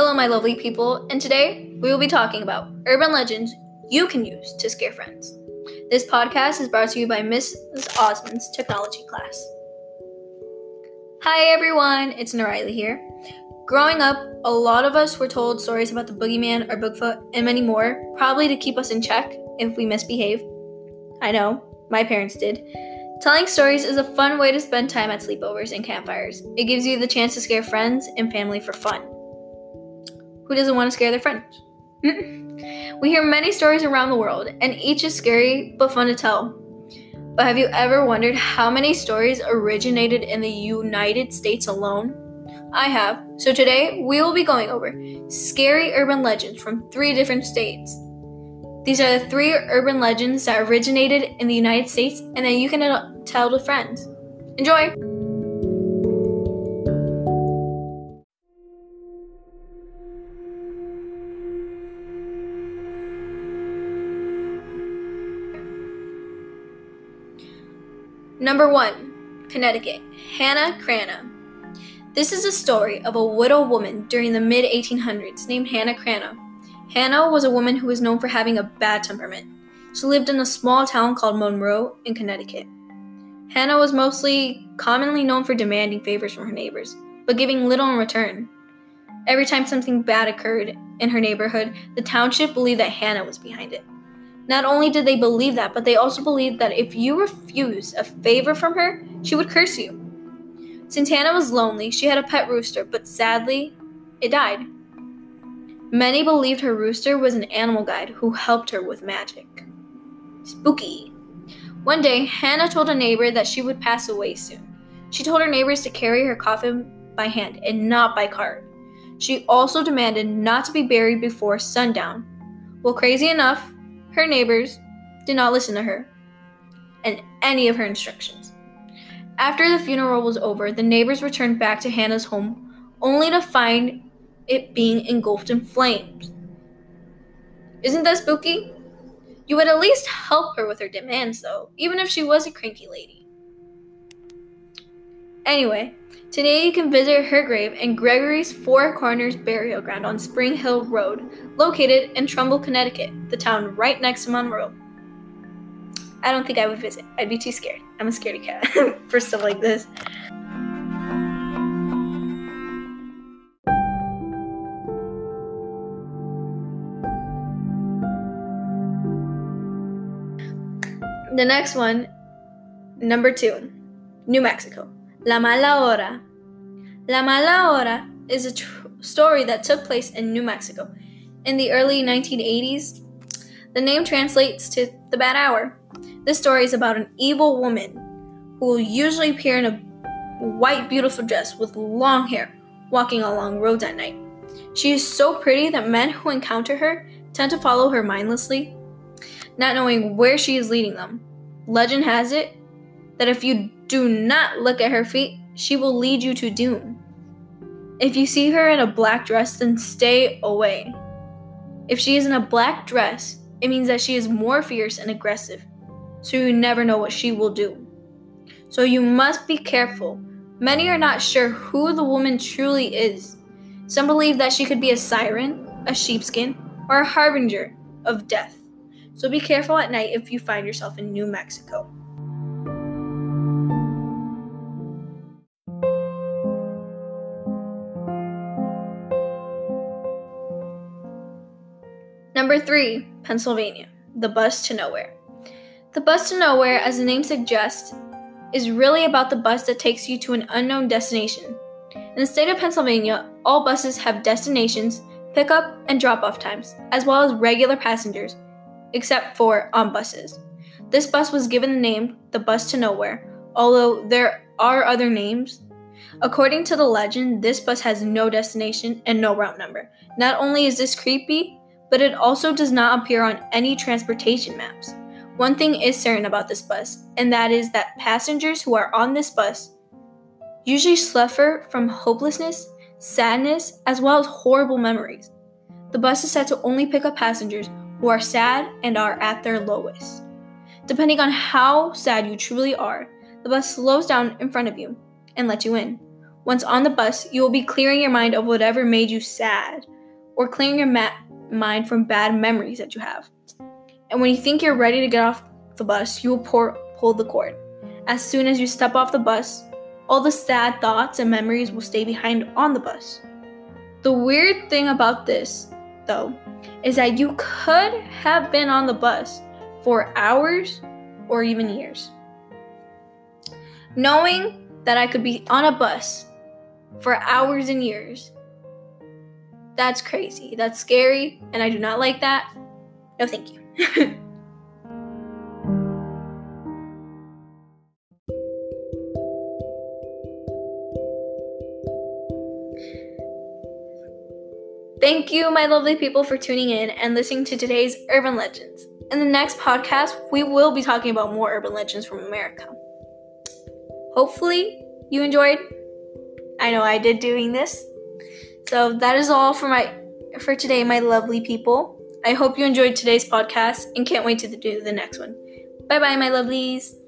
Hello, my lovely people, and today we will be talking about urban legends you can use to scare friends. This podcast is brought to you by Mrs. Osmond's technology class. Hi everyone, it's Naraili here. Growing up, a lot of us were told stories about the boogeyman or Bigfoot and many more, probably to keep us in check if we misbehave. I know, my parents did. Telling stories is a fun way to spend time at sleepovers and campfires. It gives you the chance to scare friends and family for fun. Who doesn't want to scare their friends? We hear many stories around the world, and each is scary but fun to tell. But have you ever wondered how many stories originated in the United States alone? I have. So today, we will be going over scary urban legends from 3 different states. These are the 3 urban legends that originated in the United States and that you can tell to friends. Enjoy! Number 1, Connecticut, Hannah Cranna. This is a story of a widow woman during the mid-1800s named Hannah Cranna. Hannah was a woman who was known for having a bad temperament. She lived in a small town called Monroe in Connecticut. Hannah was commonly known for demanding favors from her neighbors, but giving little in return. Every time something bad occurred in her neighborhood, the township believed that Hannah was behind it. Not only did they believe that, but they also believed that if you refused a favor from her, she would curse you. Since Hannah was lonely, she had a pet rooster, but sadly, it died. Many believed her rooster was an animal guide who helped her with magic. Spooky. One day, Hannah told a neighbor that she would pass away soon. She told her neighbors to carry her coffin by hand and not by cart. She also demanded not to be buried before sundown. Well, crazy enough, her neighbors did not listen to her and any of her instructions. After the funeral was over, the neighbors returned back to Hannah's home, only to find it being engulfed in flames. Isn't that spooky? You would at least help her with her demands, though, even if she was a cranky lady. Anyway, today you can visit her grave in Gregory's Four Corners Burial Ground on Spring Hill Road, located in Trumbull, Connecticut, the town right next to Monroe. I don't think I would visit. I'd be too scared. I'm a scaredy cat for stuff like this. The next one, number 2, New Mexico, La Mala Hora. La Mala Hora is a story that took place in New Mexico in the early 1980s. The name translates to the bad hour. This story is about an evil woman who will usually appear in a white, beautiful dress with long hair, walking along roads at night. She is so pretty that men who encounter her tend to follow her mindlessly, not knowing where she is leading them. Legend has it that if you do not look at her feet, she will lead you to doom. If you see her in a black dress, then stay away. If she is in a black dress, it means that she is more fierce and aggressive, so you never know what she will do. So you must be careful. Many are not sure who the woman truly is. Some believe that she could be a siren, a sheepskin, or a harbinger of death. So be careful at night if you find yourself in New Mexico. Number 3, Pennsylvania, the bus to nowhere. The bus to nowhere, as the name suggests, is really about the bus that takes you to an unknown destination. In the state of Pennsylvania, all buses have destinations, pickup and drop-off times, as well as regular passengers, except for on buses. This bus was given the name the bus to nowhere, although there are other names. According to the legend, this bus has no destination and no route number. Not only is this creepy, but it also does not appear on any transportation maps. One thing is certain about this bus, and that is that passengers who are on this bus usually suffer from hopelessness, sadness, as well as horrible memories. The bus is said to only pick up passengers who are sad and are at their lowest. Depending on how sad you truly are, the bus slows down in front of you and lets you in. Once on the bus, you will be clearing your mind of whatever made you sad. or clearing your mind from bad memories that you have. And when you think you're ready to get off the bus, you will pull the cord. As soon as you step off the bus, all the sad thoughts and memories will stay behind on the bus. The weird thing about this, though, is that you could have been on the bus for hours or even years. Knowing that I could be on a bus for hours and years, that's crazy. That's scary, and I do not like that. No, thank you. Thank you, my lovely people, for tuning in and listening to today's Urban Legends. In the next podcast, we will be talking about more urban legends from America. Hopefully, you enjoyed. I know I did doing this. So that is all for today, my lovely people. I hope you enjoyed today's podcast and can't wait to do the next one. Bye-bye, my lovelies.